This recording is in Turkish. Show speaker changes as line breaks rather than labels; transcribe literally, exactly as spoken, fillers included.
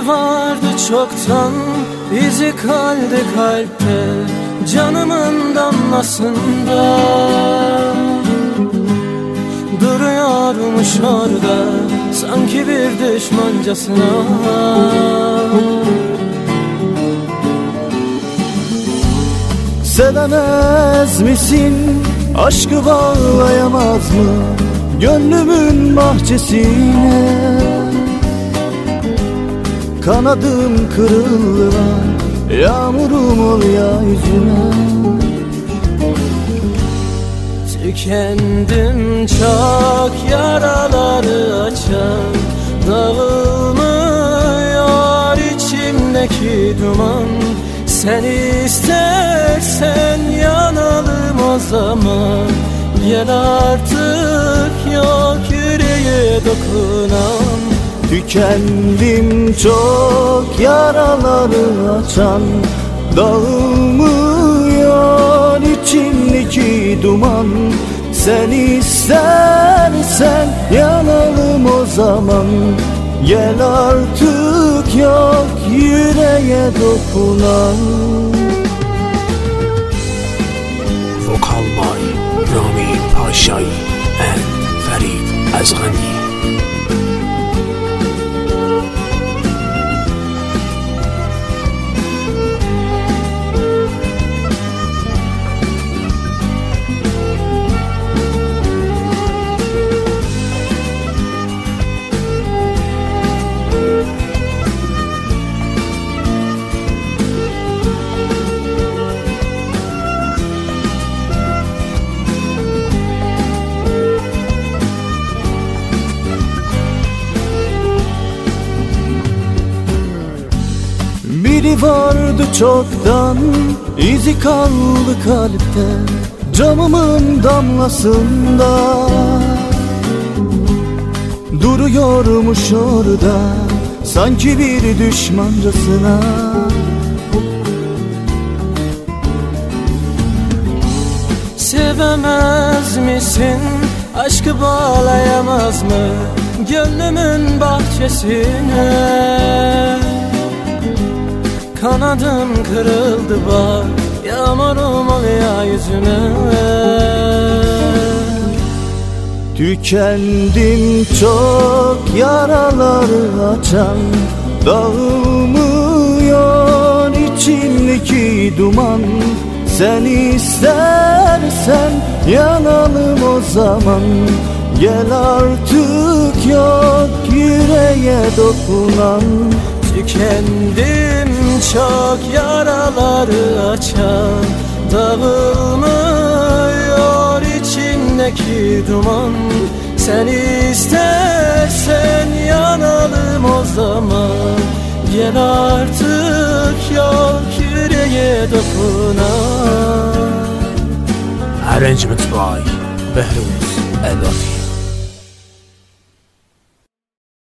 Biri vardı çoktan, izi kaldı kalpte, canımın damlasında. Duruyormuş orada, sanki bir düşmancasına.
Sevemez misin, aşkı bağlayamaz mı gönlümün bahçesine? Kanadım kırıldı var, yağmurum ol ya yüzüme.
Tükendim çok, yaraları açan, dağılmıyor içimdeki duman. Sen istersen yanalım o zaman, gel artık yok yüreğe dokunan.
Tükendim çok, yaraları açan, dağılmıyor içimdeki duman. Sen istersen yanalım o zaman, gel artık yok yüreğe dokunan.
Vokal by Rami Pashay and Farid Azghani.
Biri vardı çoktan, izi kaldı kalpte, camımın damlasında. Duruyormuş orada, sanki bir düşmancasına.
Sevemez misin, aşkı bağlayamaz mı gönlümün bahçesine? Kanadım kırıldı bak, yağmurum ol ya yüzüme.
Tükendim çok, yaraları açan, dağılmıyor içimdeki duman. Sen istersen yanalım o zaman, gel artık yok yüreğe dokunan.
Tükendim çok, yaraları açan, dağılmıyor içimdeki duman. Sen istersen yanalım o zaman, gel artık yok yüreğe dokunan.
Arrangement by Behruz El Afi.